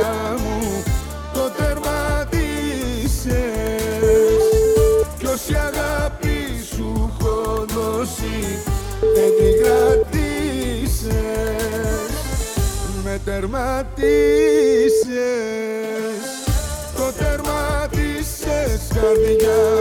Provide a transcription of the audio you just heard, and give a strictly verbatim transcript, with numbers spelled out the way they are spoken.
καρδιά μου το τερμάτισες. Κι όση αγάπη σου έχω δώσει δεν την κράτησες, με τερματίσες, το τερμάτισες καρδιά